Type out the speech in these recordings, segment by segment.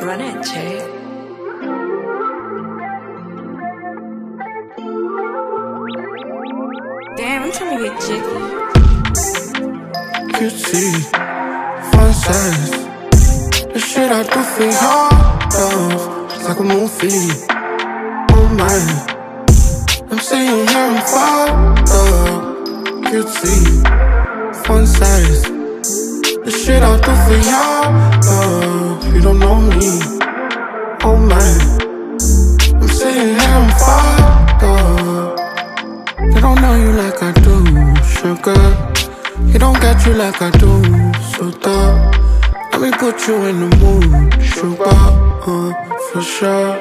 run it, Jay. Damn, I'm trying to get jiggy. Cutie, fun size. The shit I do for your love, it's like a movie. Oh my, I'm sitting here and fucked up. Cutie, fun size. The shit I do for your love, you don't know me. Oh my, I'm sitting here and fucked up. They don't know you like I do, sugar. He don't get you like I do, so let me put you in the mood, sugar, for sure.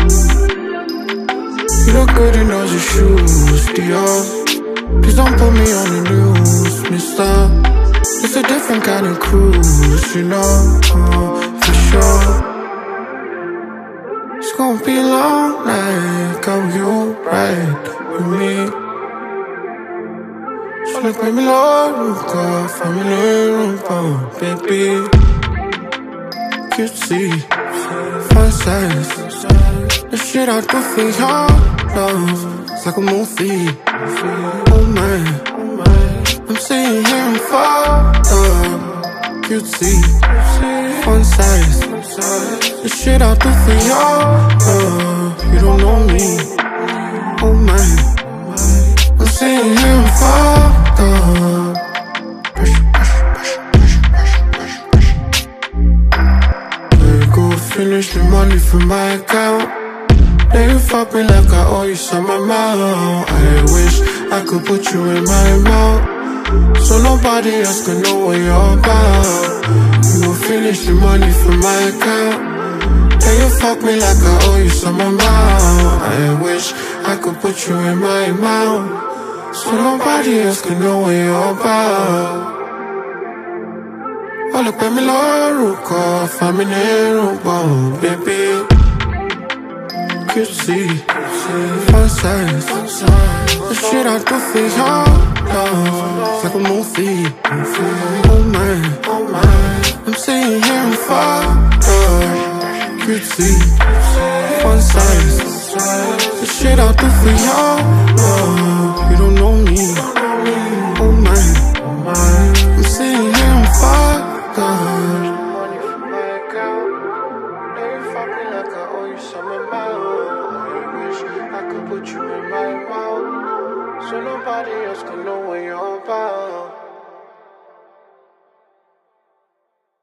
You look good in those shoes, Dior. Please don't put me on the news, mister. It's a different kind of cruise, you know, for sure. It's gonna be a long night, got you right with me. Solo que me lo nunca, family rumba, baby. Cutie, fun size. The shit I do for your love, it's like a movie. Oh my, I'm sitting here and fucked up. Cutie, fun size. The shit I do for your love, you don't know me. Oh my, I'm sitting here and fucked up. Let go, finish the money from my account. Then you fuck me like I owe you some amount. I wish I could put you in my mouth, so nobody else can know what you're about. You gon' finish the money from my account. Then you fuck me like I owe you some amount. I wish I could put you in my mouth, so nobody else can know what you're about. All up in me lórúkọ, family rumba, baby. Cutie, fun size. The shit I do for your love, it's like a movie. Oh my, I'm sitting here and fucked up. Cutie, fun size. The shit I do for your love.